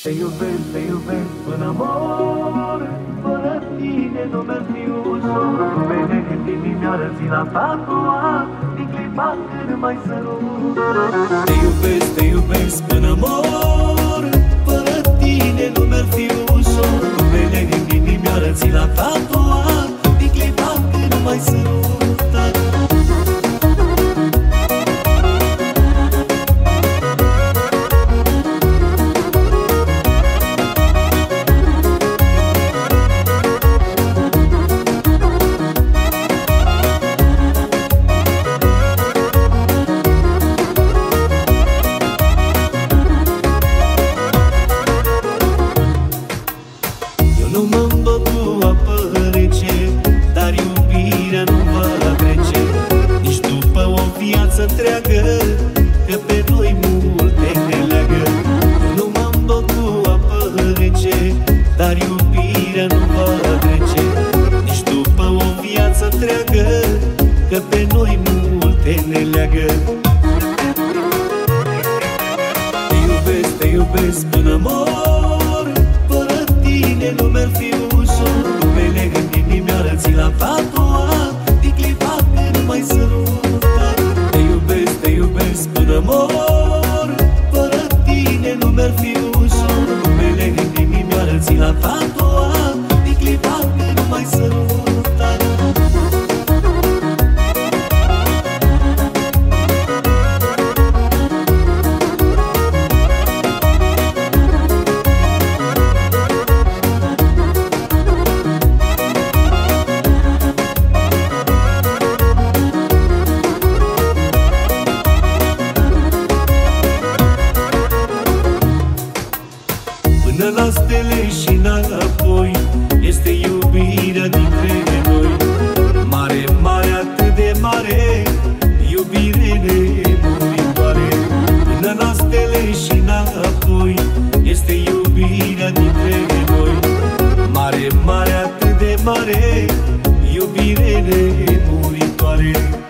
Te iubesc până mor. Fără tine nu mi-ar fi ușor. Vede când inimioară ți l-a tatuat din clipa când mai sărut. Te iubesc până mor. Fără tine nu mi-ar fi ușor. Vede când inimioară ți l-a tatuat din clipa când mai sărut. Nu mă-mi băg cu apă rece, dar iubirea nu va trece nici după o viață întreagă, că pe noi multe ne leagă. Nu mă-mi băg cu apă rece, dar iubirea nu va trece nici după o viață întreagă, că pe noi multe ne leagă. Te iubesc până mor. Nu mi-ar fi ușor. Numele în inimioară ți l-am tatuat din clipa când mai sărutat. Te iubesc până mor. Fără tine nu mi-ar fi ușor. Numele în inimioară ți l-am tatuat din clipa când mai sărutat. Până la stele și înapoi este iubirea dintre noi. Mare, mare, atât de mare, iubire nemuritoare. Până la stele și înapoi este iubirea dintre noi. Mare, mare, atât de mare, iubire nemuritoare.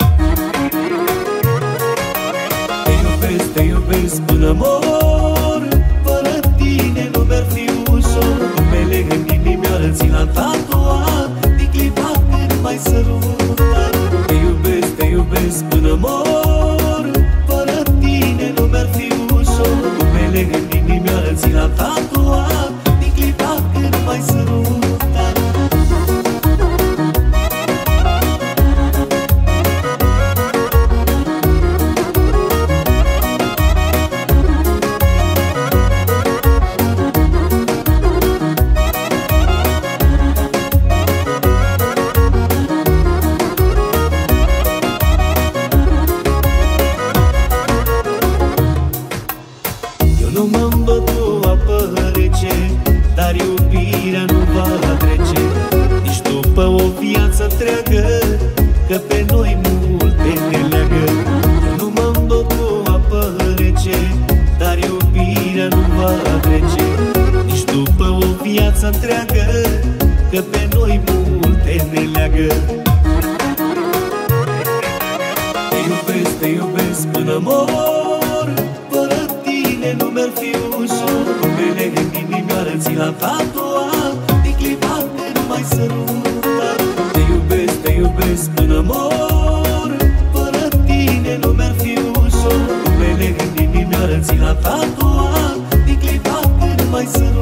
Te iubesc până mor. Fără tine nu mi-ar fi ușor. Numele în inimioară ți l-am tatuat din clipa când mai sărutat. Te iubesc până mor. Fără tine nu mi-ar fi ușor. Numele în inimioară ți l-am tatuat din clipa când mai sărutat. Nu mă-mi băg cu apă rece, dar iubirea nu va trece nici după o viață întreagă, că pe noi multe ne leagă. Nu mă-mi băg cu apă rece, dar iubirea nu va trece nici după o viață întreagă, că pe noi multe ne leagă. Te iubesc până mor. Fără tine nu mi-ar fi ușor. Numele în inimioară ți l-am tatuat din clipa când mai sărutat. Te iubesc până mor. Fără tine nu mi-ar fi ușor. Numele în inimioară ți l-am tatuat din clipa când mai sărutat.